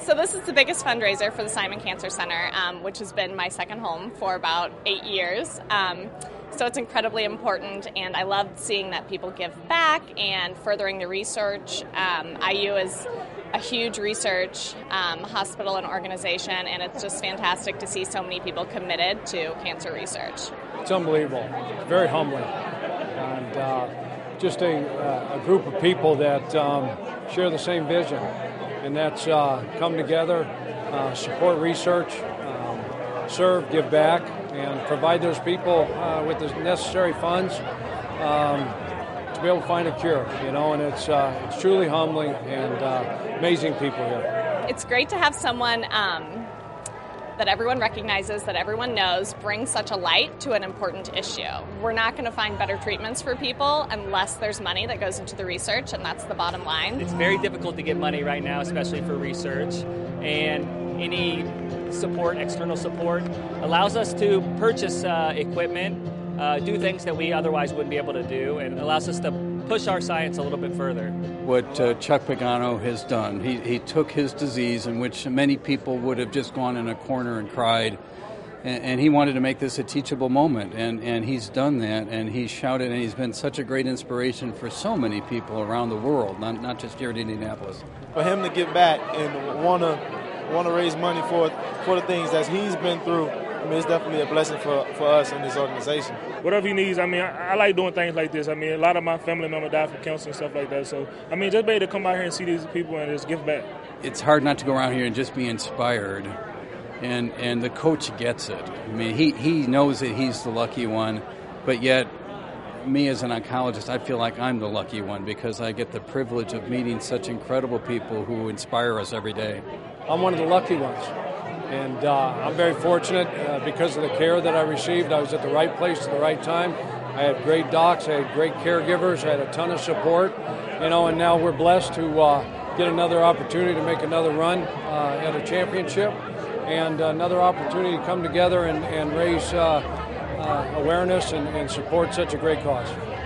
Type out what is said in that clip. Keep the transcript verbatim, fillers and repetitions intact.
So this is the biggest fundraiser for the Simon Cancer Center, um, which has been my second home for about eight years. Um, so it's incredibly important, and I love seeing that people give back and furthering the research. Um, I U is a huge research um, hospital and organization, and it's just fantastic to see so many people committed to cancer research. It's unbelievable. It's very humbling. And uh, just a, uh, a group of people that um, share the same vision, and that's uh, come together, uh, support research, um, serve, give back, and provide those people uh, with the necessary funds um, to be able to find a cure. You know, and it's uh, it's truly humbling and uh, amazing people here. It's great to have someone um, that everyone recognizes, that everyone knows, brings such a light to an important issue. We're not going to find better treatments for people unless there's money that goes into the research, and that's the bottom line. It's very difficult to get money right now, especially for research, and any support, external support, allows us to purchase uh, equipment, uh, do things that we otherwise wouldn't be able to do, and allows us to push our science a little bit further. What uh, Chuck Pagano has done, he, he took his disease, in which many people would have just gone in a corner and cried, and, and he wanted to make this a teachable moment, and, and he's done that, and he's shouted, and he's been such a great inspiration for so many people around the world, not, not just here in Indianapolis. For him to give back and want to want to raise money for for the things that he's been through, I mean, it's definitely a blessing for, for us in this organization. Whatever he needs, I mean, I, I like doing things like this. I mean, a lot of my family members died from cancer and stuff like that. So, I mean, just be able to come out here and see these people and just give back. It's hard not to go around here and just be inspired, and and the coach gets it. I mean, he, he knows that he's the lucky one, but yet, me as an oncologist, I feel like I'm the lucky one because I get the privilege of meeting such incredible people who inspire us every day. I'm one of the lucky ones. And uh, I'm very fortunate uh, because of the care that I received. I was at the right place at the right time. I had great docs. I had great caregivers. I had a ton of support. You know, and now we're blessed to uh, get another opportunity to make another run uh, at a championship and another opportunity to come together and, and raise uh, uh, awareness and, and support such a great cause.